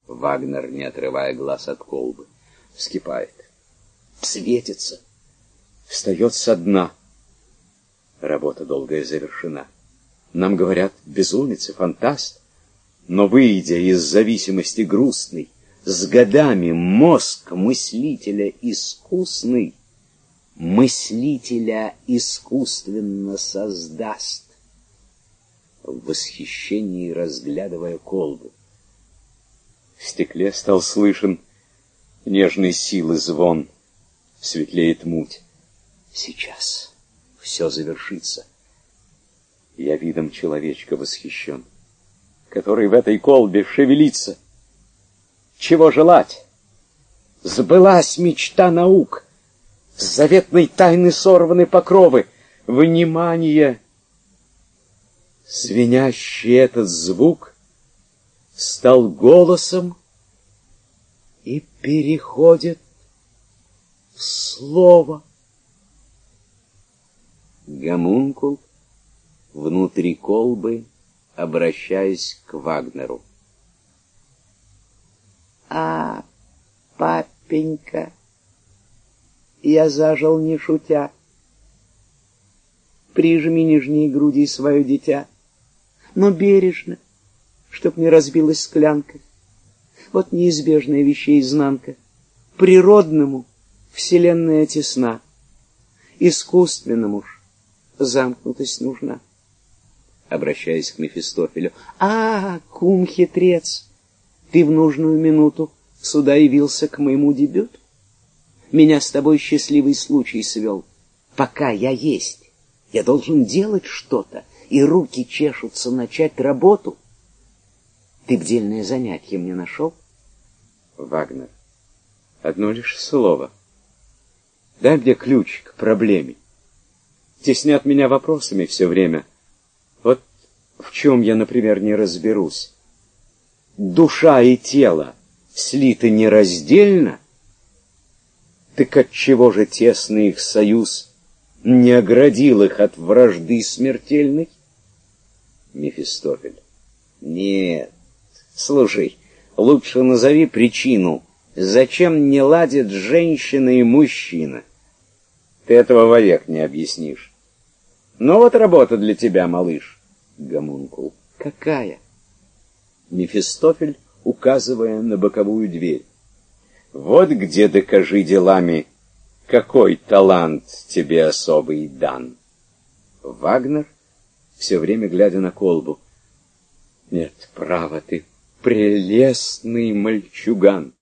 Вагнер, не отрывая глаз от колбы, вскипает. Светится. Встает со дна. Работа долгая завершена. Нам говорят, безумец и фантаст. Но, выйдя из зависимости грустной, с годами мозг мыслителя искусный мыслителя искусственно создаст. В восхищении разглядывая колбу. В стекле стал слышен нежной силы звон. Светлеет муть. Сейчас все завершится. Я видом человечка восхищен, который в этой колбе шевелится. Чего желать? Сбылась мечта наук. С заветной тайны сорваны покровы. Внимание! Звенящий этот звук стал голосом и переходит в слово. Гомункул внутри колбы, обращаясь к Вагнеру. А, папенька, я зажил не шутя. Прижми нежней груди свое дитя, но бережно, чтоб не разбилась склянка. Вот неизбежная вещей изнанка. Природному вселенная тесна, искусственному ж замкнутость нужна. Обращаясь к Мефистофелю. А, кум-хитрец, ты в нужную минуту сюда явился к моему дебюту. Меня с тобой счастливый случай свел. Пока я есть, я должен делать что-то, и руки чешутся начать работу. Ты б дельное занятие мне нашел? Вагнер. Одно лишь слово. Дай мне ключ к проблеме. Теснят меня вопросами все время. Вот в чем я, например, не разберусь. Душа и тело слиты нераздельно. Так отчего же тесный их союз не оградил их от вражды смертельной? Мефистофель. Нет, слушай, лучше назови причину, зачем не ладят женщина и мужчина. Ты этого вовек не объяснишь. Ну вот работа для тебя, малыш. Гомункул. Какая? Мефистофель, указывая на боковую дверь. Вот где докажи делами, какой талант тебе особый дан. Вагнер, все время глядя на колбу. Нет, право, ты прелестный мальчуган.